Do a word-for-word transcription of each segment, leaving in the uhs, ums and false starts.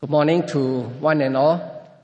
Good morning to one and all.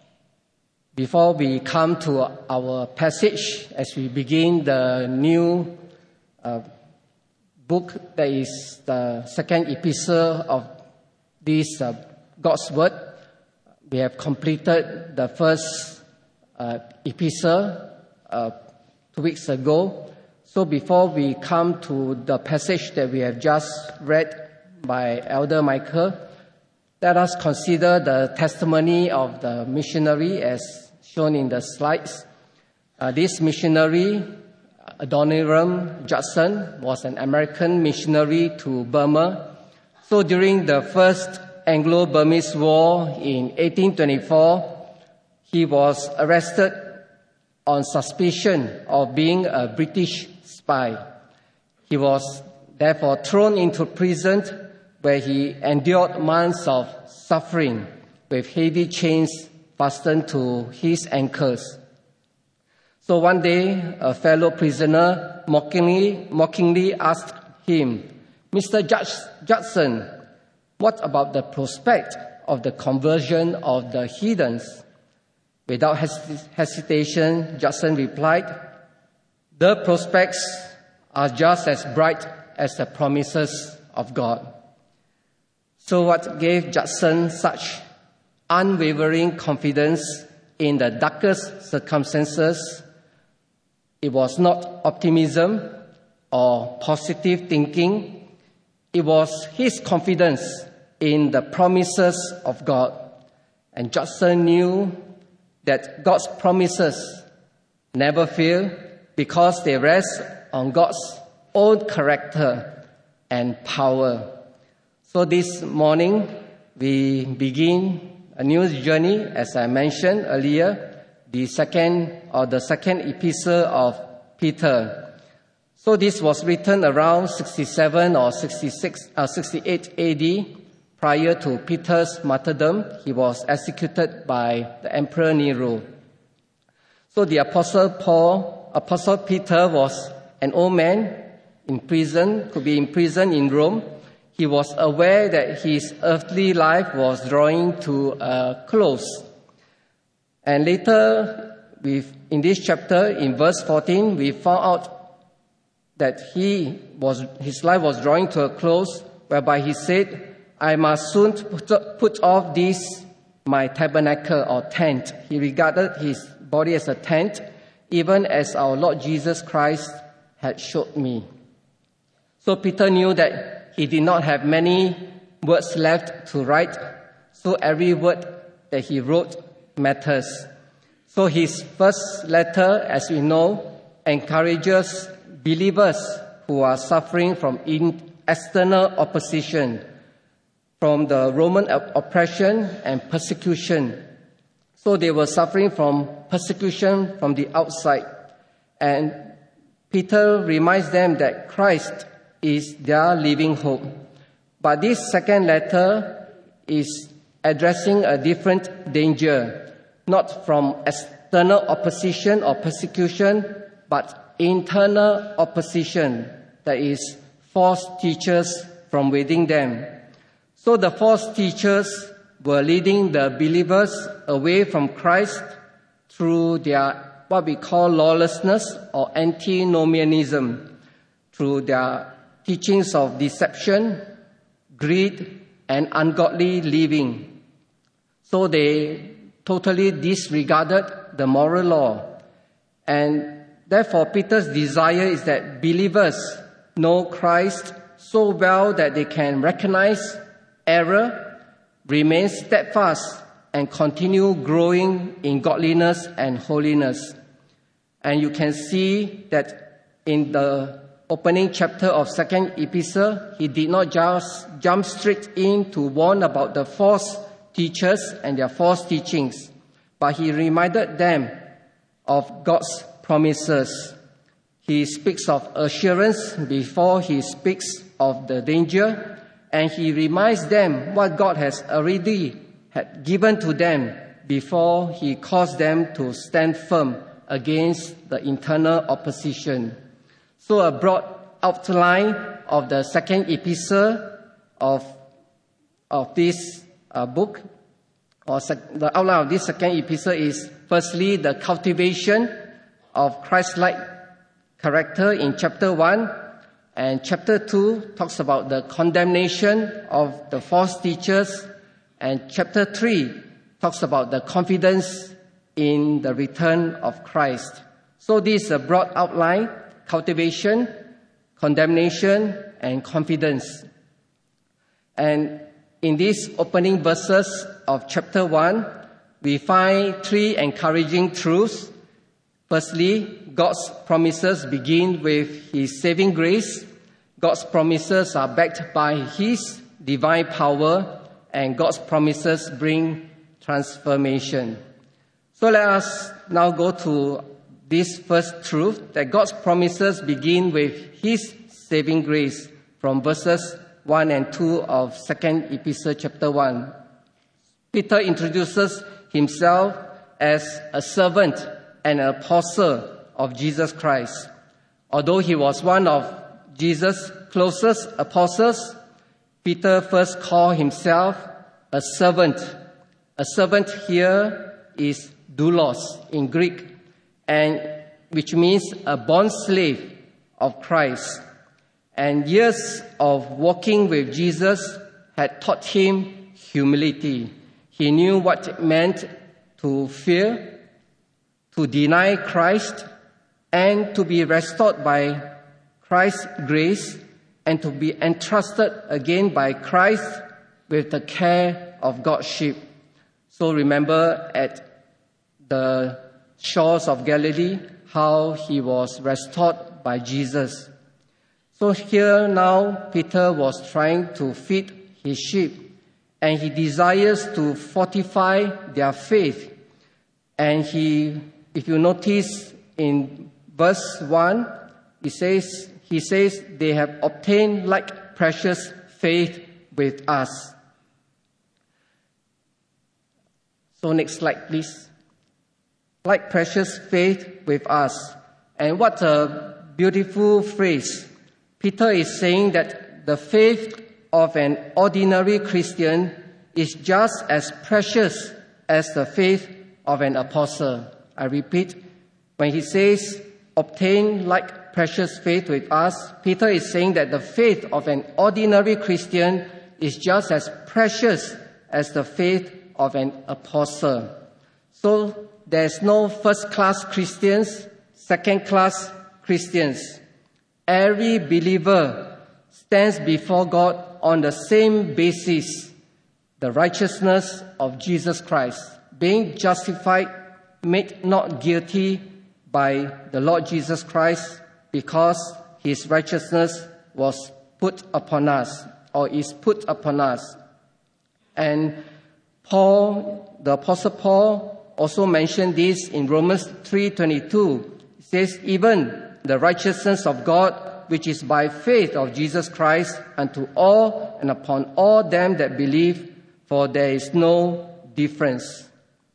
Before we come to our passage, as we begin the new uh, book, that is the second epistle of this uh, God's Word. We have completed the first uh, epistle uh, two weeks ago. So before we come to the passage that we have just read by Elder Michael, let us consider the testimony of the missionary as shown in the slides. Uh, this missionary, Adoniram Judson, was an American missionary to Burma. So during the first Anglo-Burmese War in eighteen twenty-four, he was arrested on suspicion of being a British spy. He was therefore thrown into prison, where he endured months of suffering with heavy chains fastened to his ankles. So one day, a fellow prisoner mockingly, mockingly asked him, "Mister Judson, what about the prospect of the conversion of the heathens?" Without hes- hesitation, Judson replied, "The prospects are just as bright as the promises of God." So what gave Judson such unwavering confidence in the darkest circumstances? It was not optimism or positive thinking. It was his confidence in the promises of God. And Judson knew that God's promises never fail because they rest on God's own character and power. So this morning, we begin a new journey, as I mentioned earlier, the second or the second epistle of Peter. So this was written around sixty-seven or sixty-six, uh, sixty-eight A D, prior to Peter's martyrdom. He was executed by the Emperor Nero. So the Apostle Paul, Apostle Peter was an old man in prison, could be in prison in Rome. He was aware that his earthly life was drawing to a close. And later, we, in this chapter, in verse fourteen, we found out that he was, his life was drawing to a close, whereby he said, "I must soon put off this, my tabernacle or tent." He regarded his body as a tent, even as our Lord Jesus Christ had showed me. So Peter knew that he did not have many words left to write, so every word that he wrote matters. So his first letter, as we know, encourages believers who are suffering from external opposition, from the Roman oppression and persecution. So they were suffering from persecution from the outside. And Peter reminds them that Christ is their living hope. But this second letter is addressing a different danger, not from external opposition or persecution, but internal opposition, that is, false teachers from within them. So the false teachers were leading the believers away from Christ through their what we call lawlessness or antinomianism, through their teachings of deception, greed, and ungodly living. So they totally disregarded the moral law. And therefore, Peter's desire is that believers know Christ so well that they can recognize error, remain steadfast, and continue growing in godliness and holiness. And you can see that in the opening chapter of second epistle, he did not just jump straight in to warn about the false teachers and their false teachings, but he reminded them of God's promises. He speaks of assurance before he speaks of the danger, and he reminds them what God has already had given to them before he caused them to stand firm against the internal opposition. So a broad outline of the second epistle of, of this uh, book or sec- the outline of this second epistle is firstly the cultivation of Christ-like character in chapter one, and chapter two talks about the condemnation of the false teachers, and chapter three talks about the confidence in the return of Christ. So this is a broad outline: cultivation, condemnation, and confidence. And in these opening verses of chapter one, we find three encouraging truths. Firstly, God's promises begin with His saving grace. God's promises are backed by His divine power, and God's promises bring transformation. So let us now go to this first truth, that God's promises begin with His saving grace, from verses one and two of second epistle chapter one. Peter introduces himself as a servant and an apostle of Jesus Christ. Although he was one of Jesus' closest apostles, Peter first called himself a servant. A servant here is doulos in Greek, and which means a bond slave of Christ. And years of walking with Jesus had taught him humility. He knew what it meant to fear, to deny Christ, and to be restored by Christ's grace, and to be entrusted again by Christ with the care of God's sheep. So remember at the shores of Galilee how he was restored by Jesus. So here now Peter was trying to feed his sheep, and he desires to fortify their faith. And he, if you notice in verse one, he says, he says, they have obtained like precious faith with us. So next slide, please. Like precious faith with us. And what a beautiful phrase. Peter is saying that the faith of an ordinary Christian is just as precious as the faith of an apostle. I repeat, when he says, obtain like precious faith with us, Peter is saying that the faith of an ordinary Christian is just as precious as the faith of an apostle. So there's no first-class Christians, second-class Christians. Every believer stands before God on the same basis, the righteousness of Jesus Christ, being justified, made not guilty by the Lord Jesus Christ, because His righteousness was put upon us, or is put upon us. And Paul, the Apostle Paul, also mentioned this in Romans three twenty-two. It says, even the righteousness of God, which is by faith of Jesus Christ, unto all and upon all them that believe, for there is no difference.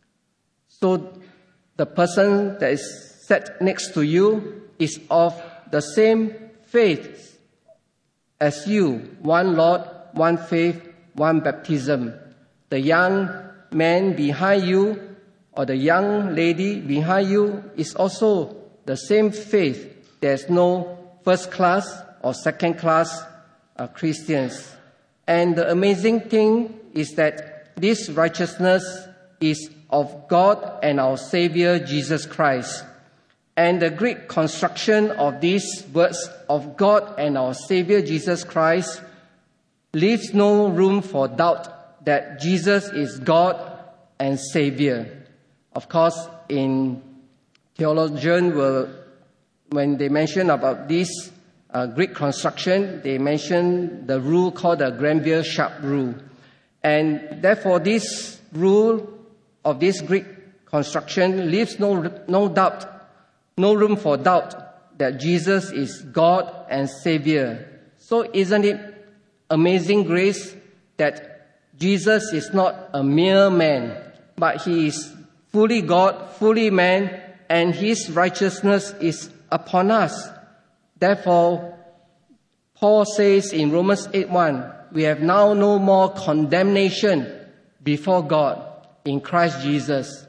So the person that is sat next to you is of the same faith as you. One Lord, one faith, one baptism. The young man behind you or the young lady behind you is also the same faith. There's no first class or second class uh, Christians. And the amazing thing is that this righteousness is of God and our Savior Jesus Christ. And the Greek construction of these words of God and our Savior Jesus Christ leaves no room for doubt that Jesus is God and Savior. Of course, in theologian will when they mention about this uh, Greek construction, they mention the rule called the Granville-Sharp rule. And therefore, this rule of this Greek construction leaves no, no doubt, no room for doubt that Jesus is God and Savior. So isn't it amazing grace that Jesus is not a mere man, but He is fully God, fully man, and His righteousness is upon us. Therefore, Paul says in Romans eight one, we have now no more condemnation before God. in Christ Jesus.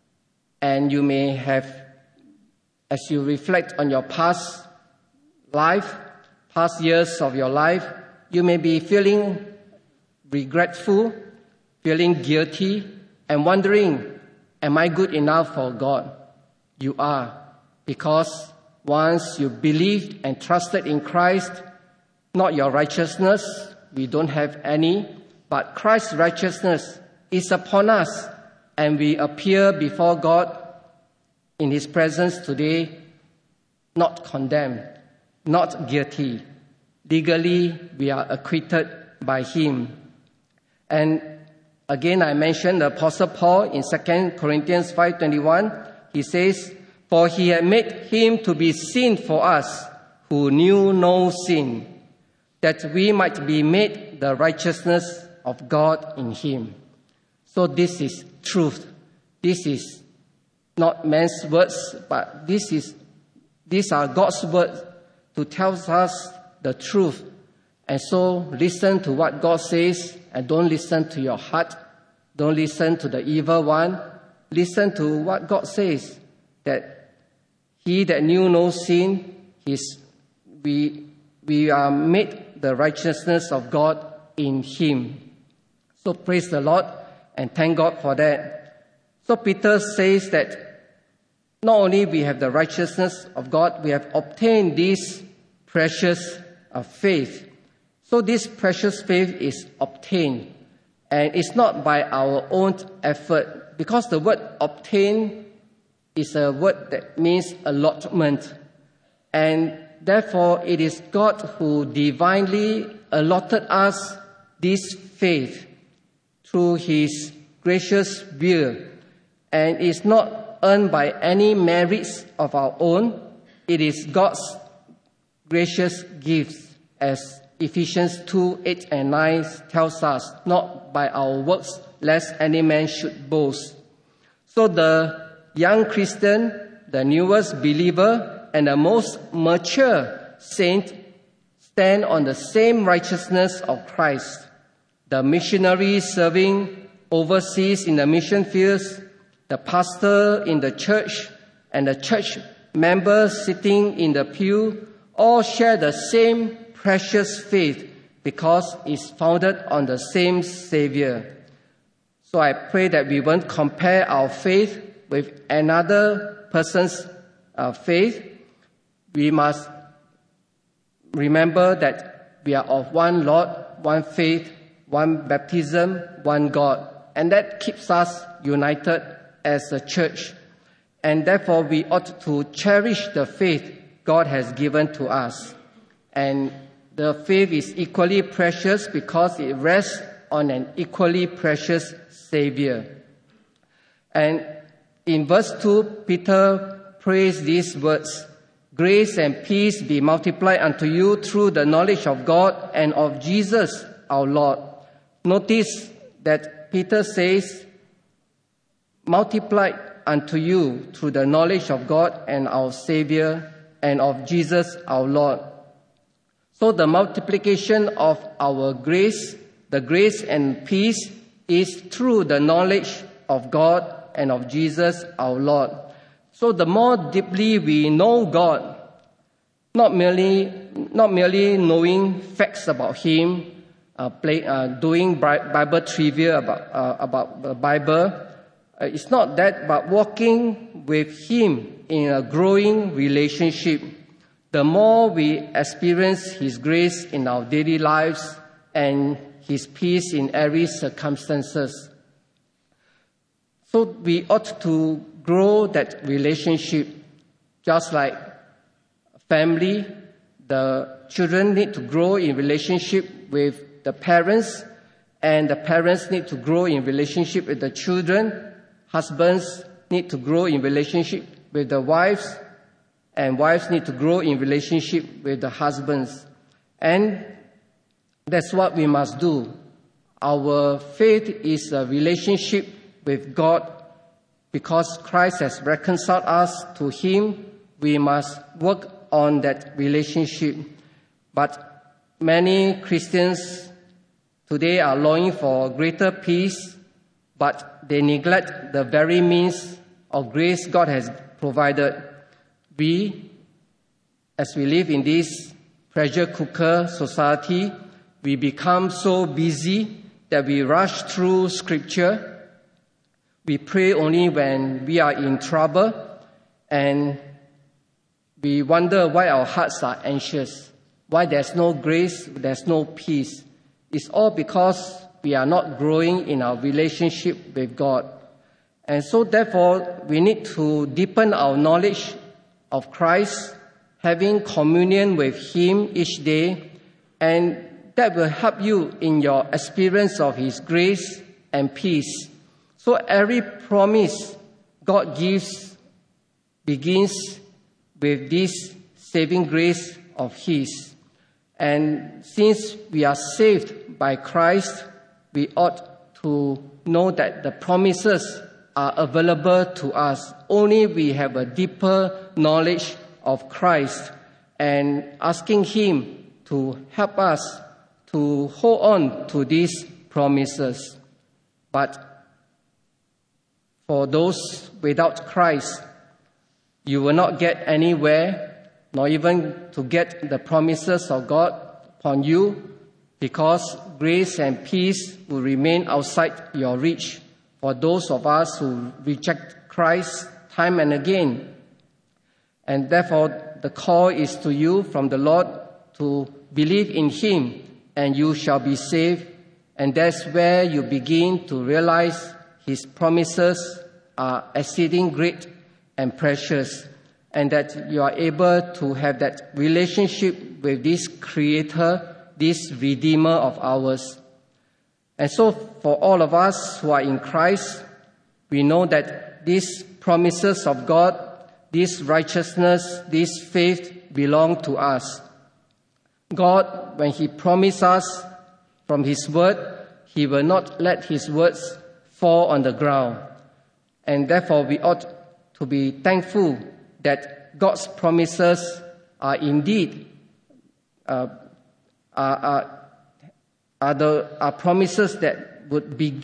And you may have, as you reflect on your past life, past years of your life, you may be feeling regretful, feeling guilty, and wondering, am I good enough for God? You are, because once you believed and trusted in Christ, not your righteousness, we don't have any, but Christ's righteousness is upon us, and we appear before God in His presence today, not condemned, not guilty. Legally, we are acquitted by Him. And again, I mentioned the Apostle Paul in Second Corinthians five twenty-one. He says, "For He had made Him to be sin for us, who knew no sin, that we might be made the righteousness of God in Him." So this is truth. This is not man's words, but this is these are God's words to tell us the truth. And so listen to what God says, and don't listen to your heart. Don't listen to the evil one. Listen to what God says, that He that knew no sin, his, we, we are made the righteousness of God in Him. So praise the Lord and thank God for that. So Peter says that not only we have the righteousness of God, we have obtained this precious uh, faith. So this precious faith is obtained, and it's not by our own effort, because the word obtain is a word that means allotment, and therefore it is God who divinely allotted us this faith through His gracious will, and it's not earned by any merits of our own. It is God's gracious gifts, as Ephesians two, eight and nine tells us, not by our works, lest any man should boast. So the young Christian, the newest believer, and the most mature saint stand on the same righteousness of Christ. The missionary serving overseas in the mission fields, the pastor in the church, and the church members sitting in the pew all share the same precious faith because it's founded on the same Savior. So I pray that we won't compare our faith with another person's uh, faith. We must remember that we are of one Lord, one faith, one baptism, one God. And that keeps us united as a church. And therefore we ought to cherish the faith God has given to us. And the faith is equally precious because it rests on an equally precious Savior. And in verse two, Peter prays these words, "Grace and peace be multiplied unto you through the knowledge of God and of Jesus our Lord." Notice that Peter says, "Multiplied unto you through the knowledge of God and our Savior and of Jesus our Lord." So the multiplication of our grace, the grace and peace, is through the knowledge of God and of Jesus our Lord. So the more deeply we know God, not merely not merely knowing facts about Him, uh, play, uh, doing Bible trivia about uh, about the Bible, uh, it's not that, but walking with Him in a growing relationship. The more we experience His grace in our daily lives and His peace in every circumstances. So we ought to grow that relationship, just like family. The children need to grow in relationship with the parents, and the parents need to grow in relationship with the children. Husbands need to grow in relationship with the wives, and wives need to grow in relationship with the husbands. And that's what we must do. Our faith is a relationship with God. Because Christ has reconciled us to Him, we must work on that relationship. But many Christians today are longing for greater peace, but they neglect the very means of grace God has provided. We, as we live in this pressure cooker society, we become so busy that we rush through scripture. We pray only when we are in trouble, and we wonder why our hearts are anxious, why there's no grace, there's no peace. It's all because we are not growing in our relationship with God. And so therefore, we need to deepen our knowledge of Christ, having communion with Him each day, and that will help you in your experience of His grace and peace. So every promise God gives begins with this saving grace of His. And since we are saved by Christ, we ought to know that the promises are available to us. Only we have a deeper knowledge of Christ and asking Him to help us to hold on to these promises. But for those without Christ, you will not get anywhere, nor even to get the promises of God upon you, because grace and peace will remain outside your reach for those of us who reject Christ time and again. And therefore, the call is to you from the Lord to believe in Him, and you shall be saved. And that's where you begin to realize His promises are exceeding great and precious, and that you are able to have that relationship with this Creator, this Redeemer of ours. And so for all of us who are in Christ, we know that these promises of God, this righteousness, this faith belong to us. God, when He promised us from His word, He will not let His words fall on the ground. And therefore we ought to be thankful that God's promises are indeed uh, are, are, are, the, are promises that would be,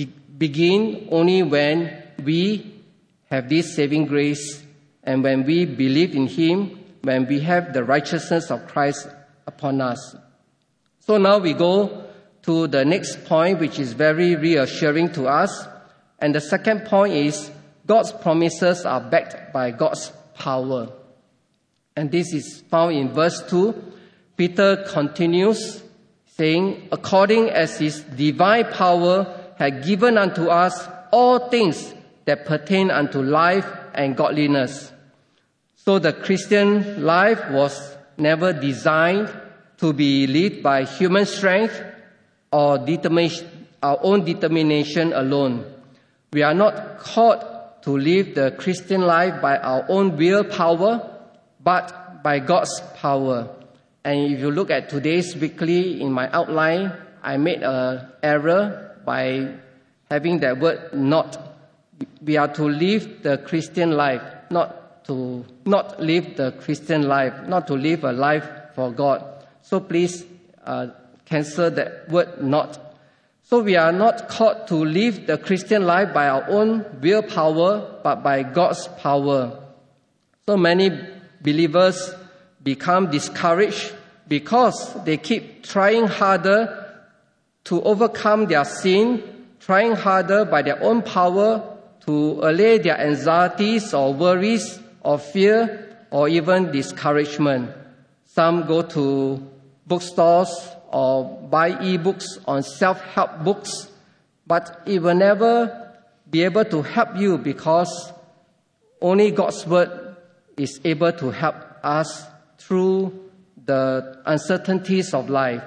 begin only when we have this saving grace and when we believe in Him, when we have the righteousness of Christ upon us. So now we go to the next point, which is very reassuring to us. And the second point is God's promises are backed by God's power. And this is found in verse two. Peter continues saying, according as His divine power had given unto us all things that pertain unto life and godliness. So the Christian life was never designed to be led by human strength or determination, our own determination alone. We are not called to live the Christian life by our own willpower, but by God's power. And if you look at today's weekly in my outline, I made an error by having that word not. We are to live the Christian life, not to not live the Christian life, not to live a life for God. So please uh, cancel that word not. So we are not called to live the Christian life by our own willpower, but by God's power. So many believers become discouraged because they keep trying harder to overcome their sin, trying harder by their own power to allay their anxieties or worries or fear or even discouragement. Some go to bookstores or buy e-books on self-help books, but it will never be able to help you because only God's word is able to help us through the uncertainties of life.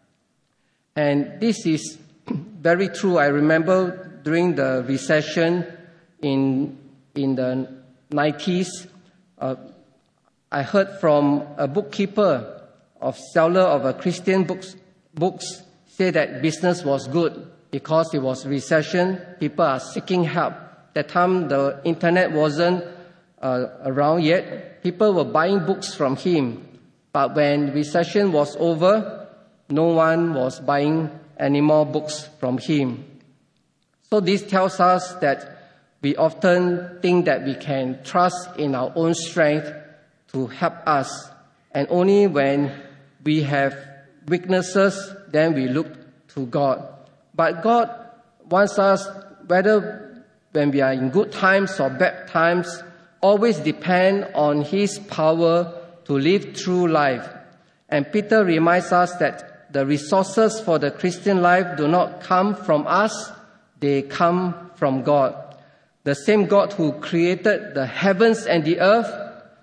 And this is very true. I remember during the recession in in the nineties, uh, I heard from a bookkeeper of seller of a Christian books books say that business was good because it was recession. People are seeking help. That time the internet wasn't uh, around yet. People were buying books from him. But when recession was over, no one was buying any more books from him. So this tells us that we often think that we can trust in our own strength to help us. And only when we have weaknesses, then we look to God. But God wants us, whether when we are in good times or bad times, always depend on His power to live through life. And Peter reminds us that the resources for the Christian life do not come from us, they come from God. The same God who created the heavens and the earth,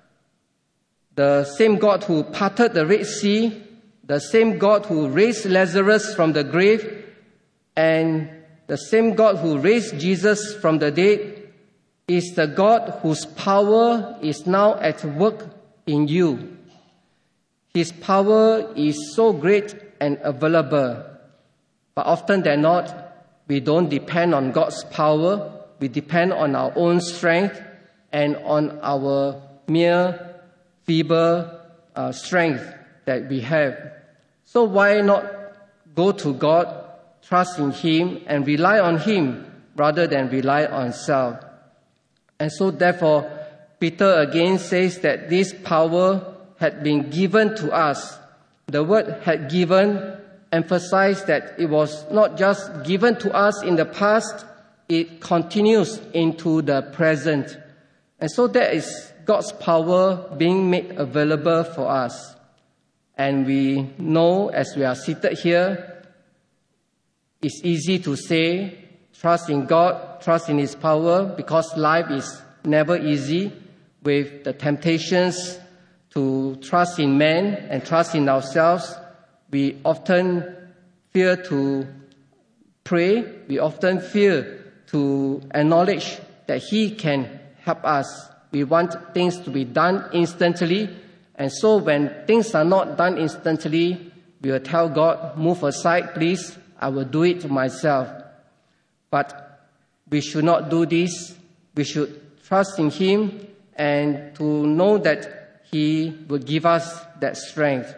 the same God who parted the Red Sea, the same God who raised Lazarus from the grave, and the same God who raised Jesus from the dead, is the God whose power is now at work in you. His power is so great and available, but often than not, we don't depend on God's power. We depend on our own strength and on our mere feeble uh, strength that we have. So why not go to God, trust in Him, and rely on Him rather than rely on self? And so therefore, Peter again says that this power had been given to us. The word had given emphasized that it was not just given to us in the past, it continues into the present. And so that is God's power being made available for us. And we know as we are seated here, it's easy to say, trust in God, trust in His power, because life is never easy with the temptations to trust in man and trust in ourselves. We often fear to pray. We often fear to acknowledge that He can help us. We want things to be done instantly. And so when things are not done instantly, we will tell God, move aside, please. I will do it myself. But we should not do this. We should trust in Him and to know that He will give us that strength.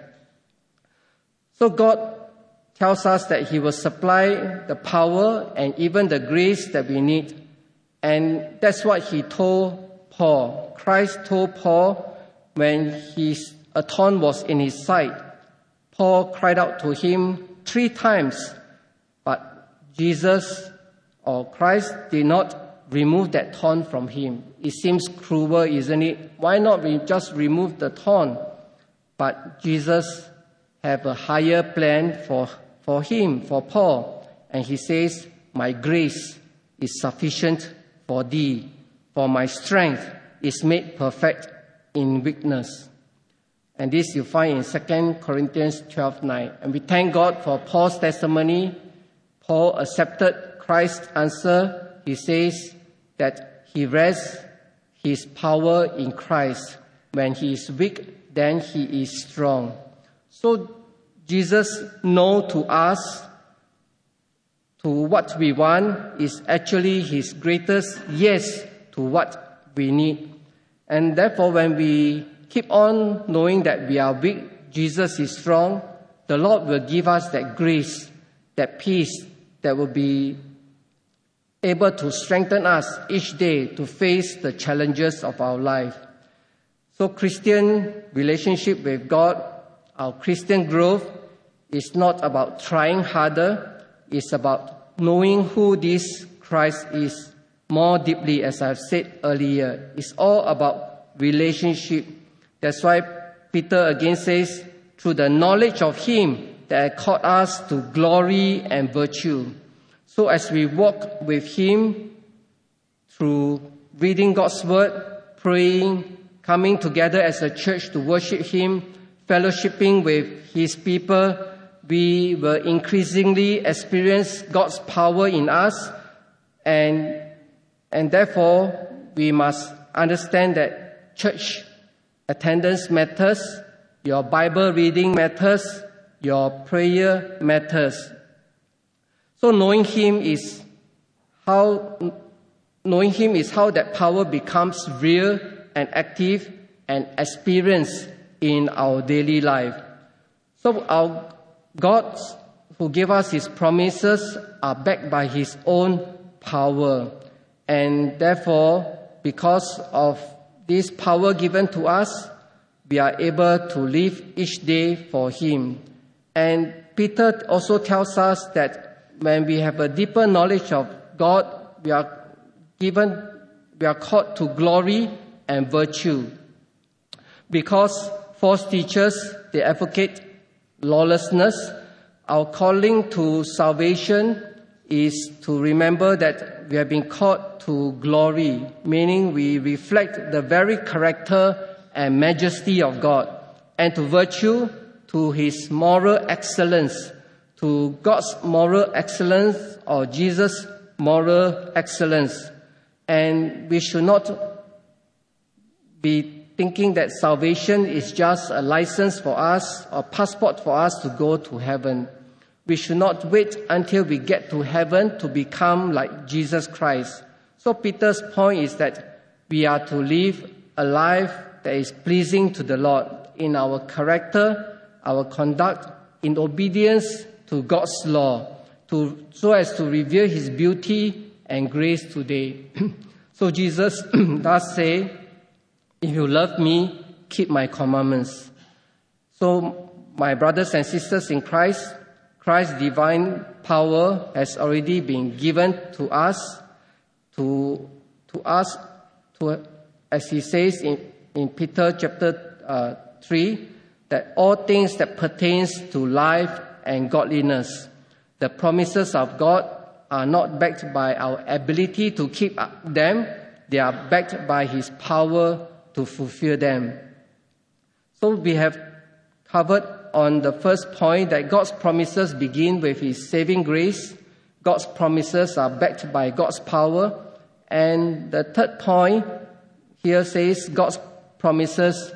So God tells us that He will supply the power and even the grace that we need. And that's what He told Paul. Christ told Paul when his, a thorn was in his side. Paul cried out to Him three times, but Jesus or Christ did not remove that thorn from him. It seems cruel, isn't it? Why not we just remove the thorn? But Jesus have a higher plan for for him, for Paul. And He says, my grace is sufficient for thee, for my strength is made perfect in weakness. And this you find in Second Corinthians twelve nine. And we thank God for Paul's testimony. Paul accepted Christ's answer. He says that he rests his power in Christ. When he is weak, then he is strong. So Jesus knows to us to what we want is actually His greatest yes to what we need. And therefore, when we keep on knowing that we are weak, Jesus is strong, the Lord will give us that grace, that peace that will be able to strengthen us each day to face the challenges of our life. So Christian relationship with God, our Christian growth, is not about trying harder. It's about knowing who this Christ is more deeply, as I've said earlier. It's all about relationship. That's why Peter again says, through the knowledge of Him that called us to glory and virtue. So as we walk with Him through reading God's Word, praying, coming together as a church to worship Him, fellowshipping with His people, we will increasingly experience God's power in us, and and therefore we must understand that church attendance matters, your Bible reading matters, your prayer matters. So knowing Him is how knowing Him is how that power becomes real and active and experienced in our daily life. So our God who gave us His promises are backed by His own power. And therefore, because of this power given to us, we are able to live each day for Him. And Peter also tells us that when we have a deeper knowledge of God, we are given, we are called to glory and virtue. Because false teachers, they advocate lawlessness, our calling to salvation is to remember that we have been called to glory, meaning we reflect the very character and majesty of God, and to virtue, to His moral excellence, to God's moral excellence or Jesus' moral excellence. And we should not be thinking that salvation is just a license for us or passport for us to go to heaven. We should not wait until we get to heaven to become like Jesus Christ. So Peter's point is that we are to live a life that is pleasing to the Lord in our character, our conduct, in obedience to God's law, to, so as to reveal His beauty and grace today. So Jesus does say, if you love me, keep my commandments. So my brothers and sisters in Christ, Christ's divine power has already been given to us, to, to us, to, as he says in, in Peter chapter uh, three, that all things that pertains to life and godliness, the promises of God are not backed by our ability to keep them, they are backed by His power to fulfill them. So we have covered on the first point that God's promises begin with His saving grace. God's promises are backed by God's power. And the third point here says God's promises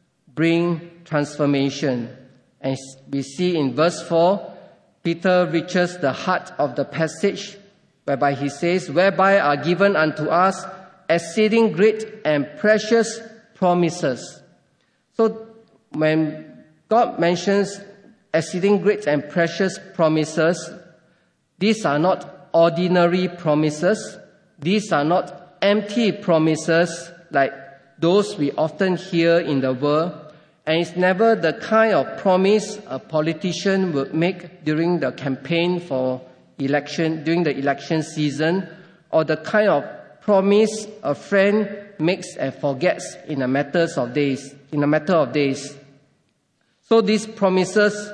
bring transformation. And we see in verse four, Peter reaches the heart of the passage, whereby he says, whereby are given unto us exceeding great and precious promises. So when God mentions exceeding great and precious promises, these are not ordinary promises. These are not empty promises like those we often hear in the world. And it's never the kind of promise a politician would make during the campaign for election, during the election season, or the kind of promise a friend makes and forgets in a matter of days, in a matter of days. So these promises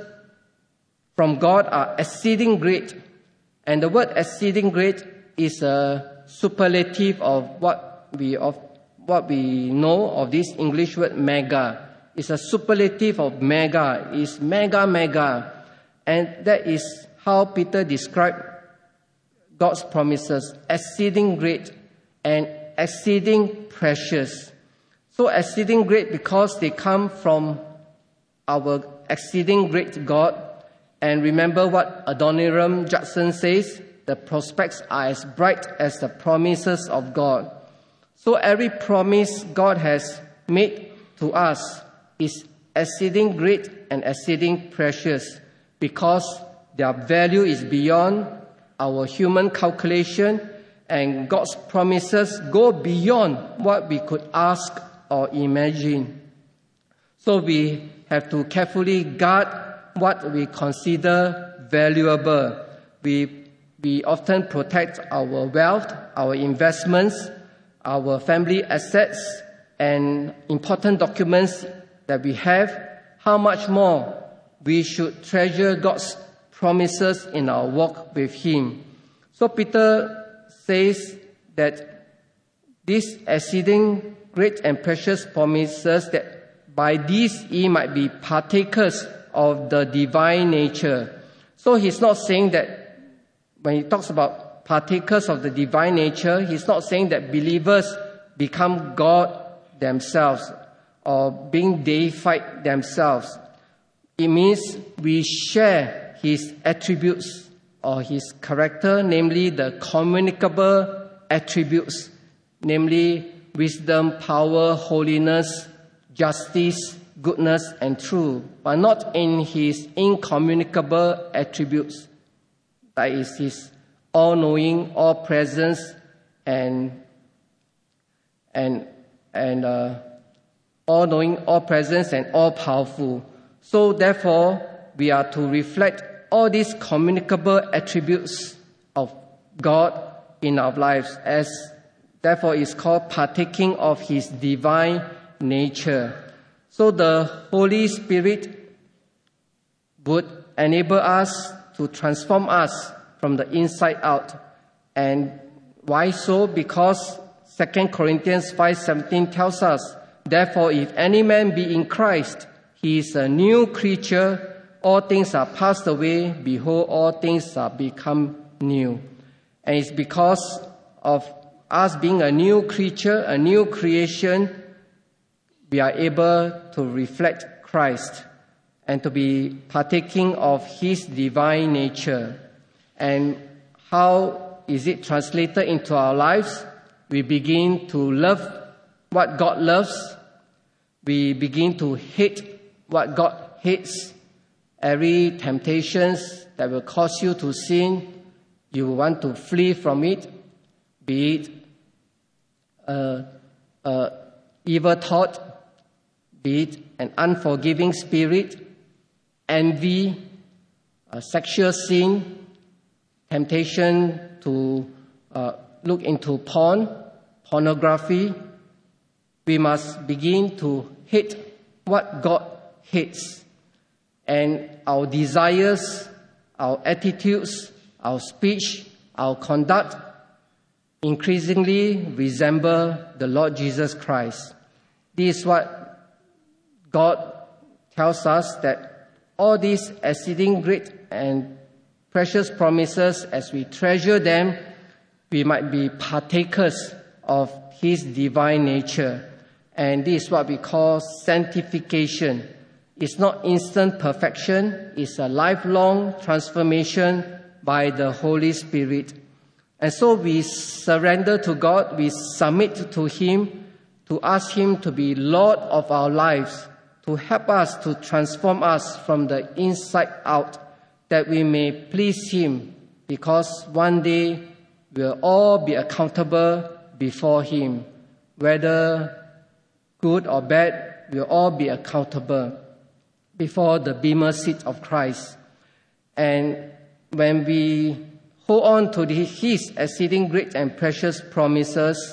from God are exceeding great. And the word exceeding great is a superlative of what we of what we know of this English word mega. It's a superlative of mega. It's mega, mega. And that is how Peter described God's promises, exceeding great and exceeding precious. So exceeding great because they come from our exceeding great God. And remember what Adoniram Judson says, the prospects are as bright as the promises of God. So every promise God has made to us is exceeding great and exceeding precious because their value is beyond our human calculation, and God's promises go beyond what we could ask or imagine. So we have to carefully guard what we consider valuable. We, we often protect our wealth, our investments, our family assets, and important documents that we have. How much more we should treasure God's promises in our walk with Him. So Peter says that these exceeding great and precious promises, that by these ye might be partakers of the divine nature. So he's not saying that when he talks about partakers of the divine nature, he's not saying that believers become God themselves or being deified themselves. It means we share His attributes or His character, namely the communicable attributes, namely wisdom, power, holiness, justice, goodness, and truth, but not in His incommunicable attributes, that is His all-knowing, all-present, and and and uh, all-knowing, all-present, and all-powerful. So therefore, we are to reflect all these communicable attributes of God in our lives, as therefore it's called partaking of His divine nature. So the Holy Spirit would enable us to transform us from the inside out. And why so? Because Second Corinthians five seventeen tells us, therefore, if any man be in Christ, he is a new creature. All things are passed away. Behold, all things are become new. And it's because of us being a new creature, a new creation, we are able to reflect Christ and to be partaking of His divine nature. And how is it translated into our lives? We begin to love what God loves. We begin to hate what God hates. Every temptations that will cause you to sin, you want to flee from it, be it a, a evil thought, be it an unforgiving spirit, envy, a sexual sin, temptation to uh, look into porn, pornography. We must begin to hate what God hates. And our desires, our attitudes, our speech, our conduct increasingly resemble the Lord Jesus Christ. This is what God tells us, that all these exceeding great and precious promises, as we treasure them, we might be partakers of His divine nature. And this is what we call sanctification. It's not instant perfection. It's a lifelong transformation by the Holy Spirit. And so we surrender to God. We submit to Him, to ask Him to be Lord of our lives, to help us, to transform us from the inside out, that we may please Him, because one day we'll all be accountable before Him. Whether good or bad, we'll all be accountable before the bema seat of Christ. And when we hold on to the, His exceeding great and precious promises,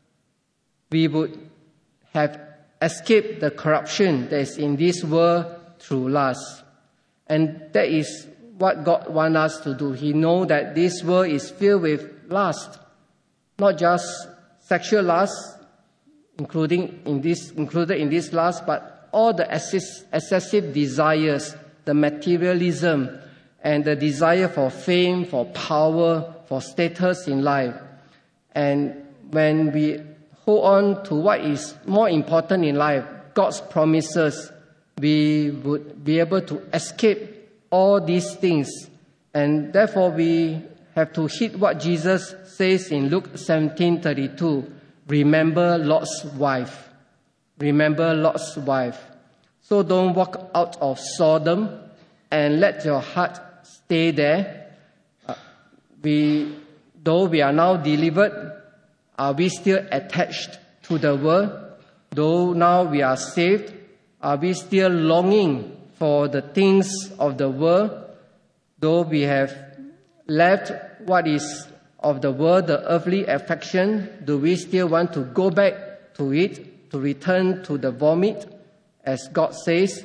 we would have escaped the corruption that is in this world through lust. And that is what God wants us to do. He knows that this world is filled with lust, not just sexual lust, including in this, included in this lust, but all the excessive desires, the materialism, and the desire for fame, for power, for status in life. And when we hold on to what is more important in life, God's promises, we would be able to escape all these things. And therefore we have to heed what Jesus says in Luke seventeen thirty-two. Remember Lot's wife. Remember Lot's wife. So don't walk out of Sodom and let your heart stay there. Uh, we, though we are now delivered, are we still attached to the world? Though now we are saved, are we still longing for the things of the world? Though we have left what is of the world, the earthly affection, do we still want to go back to it, to return to the vomit, as God says?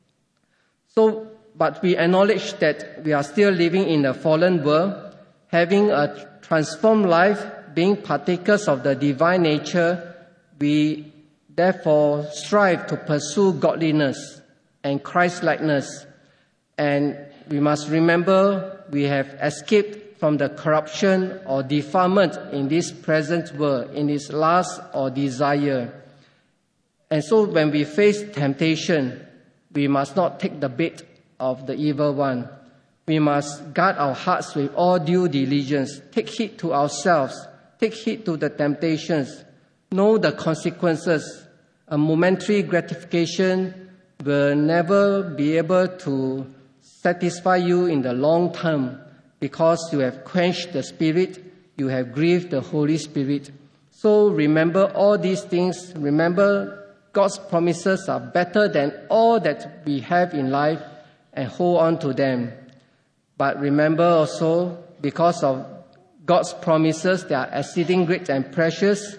So, but we acknowledge that we are still living in a fallen world, having a transformed life, being partakers of the divine nature. We therefore strive to pursue godliness and Christ-likeness. And we must remember we have escaped from the corruption or defilement in this present world, in this lust or desire. And so when we face temptation, we must not take the bait of the evil one. We must guard our hearts with all due diligence, take heed to ourselves, take heed to the temptations, know the consequences. A momentary gratification will never be able to satisfy you in the long term. because you have quenched the Spirit, you have grieved the Holy Spirit. So remember all these things. Remember God's promises are better than all that we have in life, and hold on to them. But remember also, because of God's promises, they are exceeding great and precious,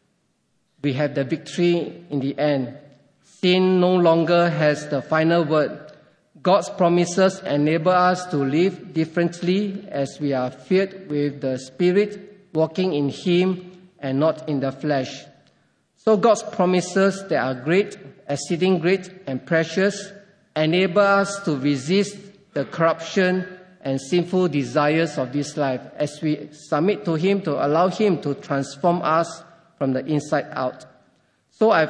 we have the victory in the end. Sin no longer has the final word. God's promises enable us to live differently as we are filled with the Spirit, walking in Him and not in the flesh. So God's promises that are great, exceeding great and precious, enable us to resist the corruption and sinful desires of this life as we submit to Him, to allow Him to transform us from the inside out. So I've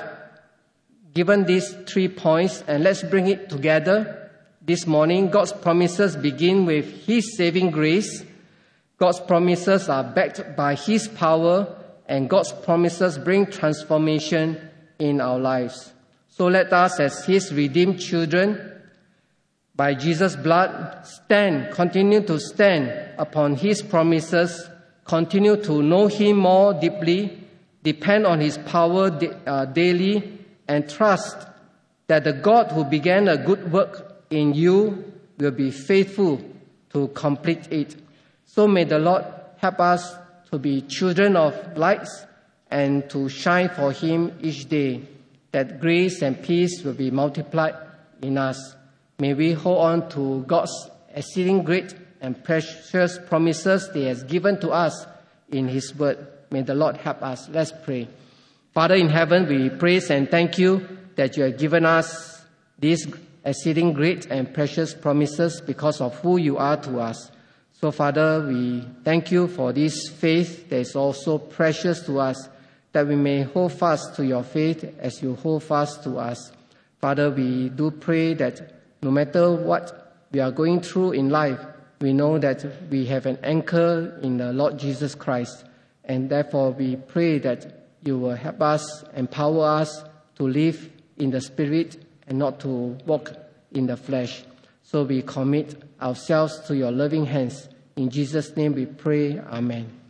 given these three points, and let's bring it together. This morning, God's promises begin with His saving grace. God's promises are backed by His power, and God's promises bring transformation in our lives. So let us, as His redeemed children, by Jesus' blood, stand, continue to stand upon His promises, continue to know Him more deeply, depend on His power uh, daily, and trust that the God who began a good work in you will be faithful to complete it. So may the Lord help us to be children of lights and to shine for Him each day, that grace and peace will be multiplied in us. May we hold on to God's exceeding great and precious promises He has given to us in His word. May the Lord help us. Let's pray. Father in heaven, we praise and thank You that You have given us these exceeding great and precious promises because of who You are to us. So, Father, we thank You for this faith that is also precious to us, that we may hold fast to Your faith as You hold fast to us. Father, we do pray that no matter what we are going through in life, we know that we have an anchor in the Lord Jesus Christ. And therefore, we pray that You will help us, empower us to live in the Spirit and not to walk in the flesh. So we commit ourselves to Your loving hands. In Jesus' name we pray. Amen.